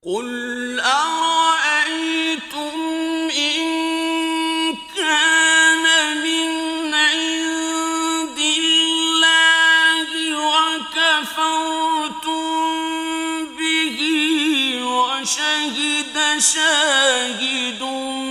قُلْ أَرَأَيْتُمْ إِن كَانَ مِنْ عِندِ اللَّهِ وَكَفَرْتُم بِهِ وَشَهِدَ شَاهِدٌ